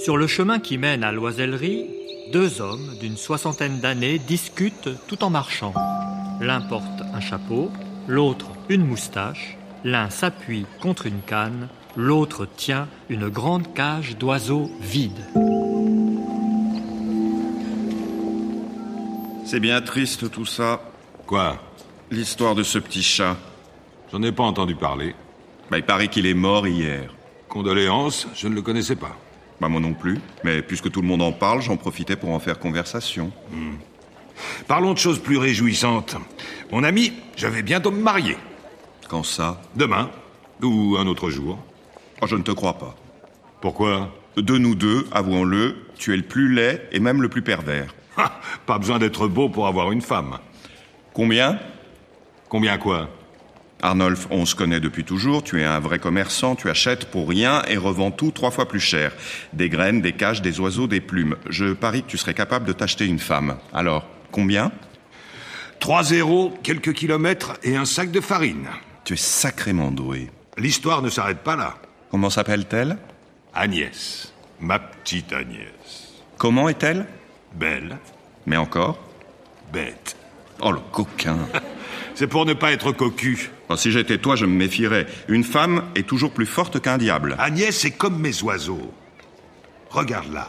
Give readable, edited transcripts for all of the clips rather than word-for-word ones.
Sur le chemin qui mène à l'Oisellerie, deux hommes d'une soixantaine d'années discutent tout en marchant. L'un porte un chapeau, l'autre une moustache, l'un s'appuie contre une canne, l'autre tient une grande cage d'oiseaux vide. C'est bien triste tout ça. Quoi? L'histoire de ce petit chat. J'en ai pas entendu parler. Il paraît qu'il est mort hier. Condoléances, je ne le connaissais pas. Moi non plus. Mais puisque tout le monde en parle, j'en profitais pour en faire conversation. Parlons de choses plus réjouissantes. Mon ami, je vais bientôt me marier. Quand ça? Demain, ou un autre jour. Oh, je ne te crois pas. Pourquoi? De nous deux, avouons-le, tu es le plus laid et même le plus pervers. Pas besoin d'être beau pour avoir une femme. Combien? Combien quoi? Arnolphe, on se connaît depuis toujours, tu es un vrai commerçant, tu achètes pour rien et revends tout 3 fois plus cher. Des graines, des cages, des oiseaux, des plumes. Je parie que tu serais capable de t'acheter une femme. Alors, combien? 3 zéros, quelques kilomètres et un sac de farine. Tu es sacrément doué. L'histoire ne s'arrête pas là. Comment s'appelle-t-elle? Agnès, ma petite Agnès. Comment est-elle? Belle, Mais encore? bête. Oh, le coquin. C'est pour ne pas être cocu. Oh, si j'étais toi, je me méfierais. Une femme est toujours plus forte qu'un diable. Agnès est comme mes oiseaux. Regarde-la.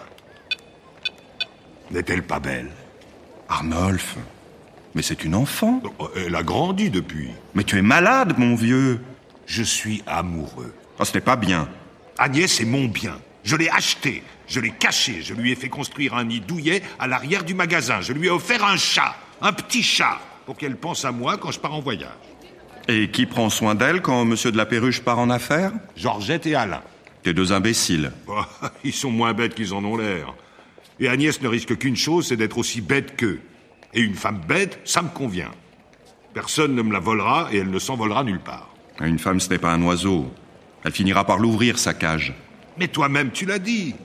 N'est-elle pas belle? Arnolphe, mais c'est une enfant. Elle a grandi depuis. Mais tu es malade, mon vieux. Je suis amoureux. Oh, ce n'est pas bien. Agnès est mon bien. Je l'ai acheté, je l'ai caché, je lui ai fait construire un nid douillet à l'arrière du magasin. Je lui ai offert un chat, un petit chat, pour qu'elle pense à moi quand je pars en voyage. Et qui prend soin d'elle quand monsieur de la Perruche part en affaires? Georgette et Alain. Tes deux imbéciles. Oh, ils sont moins bêtes qu'ils en ont l'air. Et Agnès ne risque qu'une chose, c'est d'être aussi bête qu'eux. Et une femme bête, ça me convient. Personne ne me la volera et elle ne s'envolera nulle part. Une femme, ce n'est pas un oiseau. Elle finira par l'ouvrir, sa cage. Mais toi-même, tu l'as dit.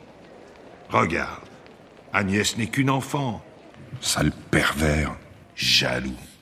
Regarde, Agnès n'est qu'une enfant. Sale pervers. Jaloux.